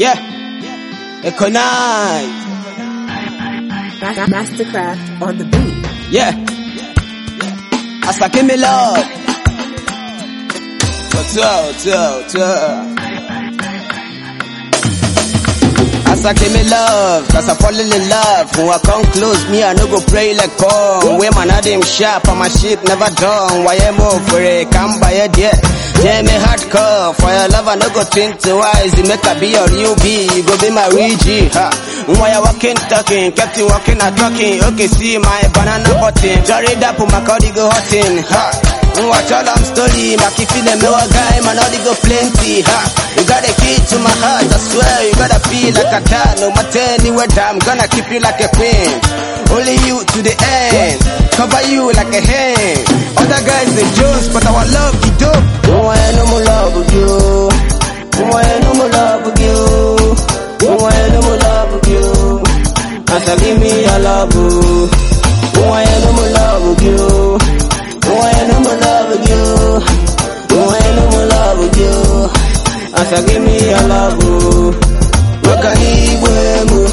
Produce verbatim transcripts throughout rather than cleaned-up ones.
Yeah, Econite. Mastercraft on the beat. Yeah, Asa give me love. What's up, what's up, what's up? Asa give me love, cause I fall in love. When I come close, me I no go pray like Paul. Where man had him sharp, and my shit never done. Why am I for it? Come by it, yeah. Yeah, me hardcore. For your love, I no go think twice. You make a be or you be, you go be my Ouija, ha. Why you walking, talking, kept you walking and talking. Okay, see my banana button. Jarry up on my body go hotting, ha. Watch all I'm story, my keep feeling me a guy, man, all go plenty, ha. You got a key to my heart, I swear, you gotta feel like a dad. No matter anywhere, I'm gonna keep you like a queen. Only you to the end, cover you like a hand. Other guys they jokes, but our love you dope. Oh, I no more love with you. Oh, I no more love with you. Oh, I no more love with you. Asa give me your love. Oh, I no more love with you. Oh, I no more love with you. Oh, I no more love with you. Asa give me your love. Look at me,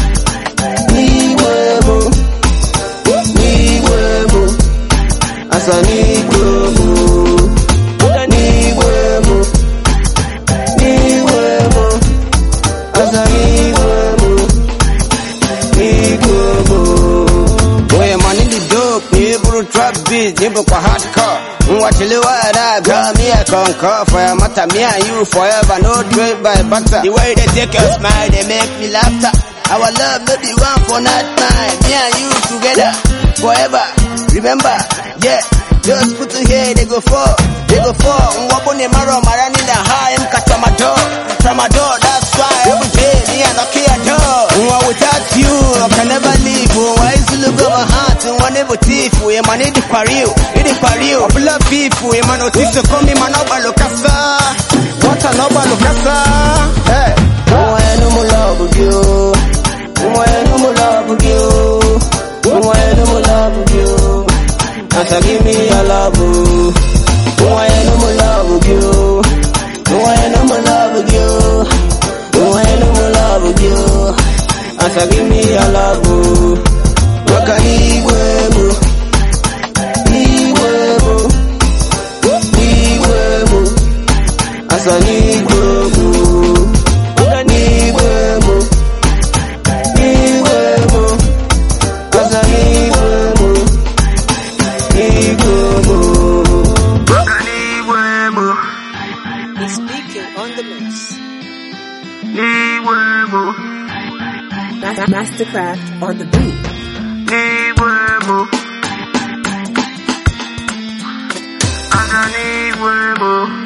Asa ni kwemo, ni kwemo, ni kwemo, asa ni kwemo, ni kwemo. Boy, man in the dope, ni bro trap beat, ni bro kwa hardcore. Mwachiliwa da, girl, me I conquer. For your matter, me and you forever, no trade by butter. The way they take your smile, they make me laugh. Our love no be one for not mine. Me and you together forever. Remember, yeah. Just put to here, they go for, they go for. Mwabone maro marani na high, mkatamado, tramador. That's why every day me I knock your door. Mwa without you, I can never leave. Why is you look at my heart and one able thief? We man in the pariu, in the pariu. I love people, we man notice to come in man over lokasa. What an over lokasa. Hey, oh I no more love with you. Oh I no more love with you. Oh I no more love with you. Asa give me your love. Oh I no more love with you. Oh I no more love with you. Oh I no more love with you. Asa give me your love. Waka ni wemo, ni wemo, ni wemo. Asa ni wemo, ni wemo, ni wemo. Asa ni wemo, ni wemo. Waka ni wemo. He's speaking on the mix. Ni wemo. Mastercraft on the beat. Ni wemo. Asa ni wemo.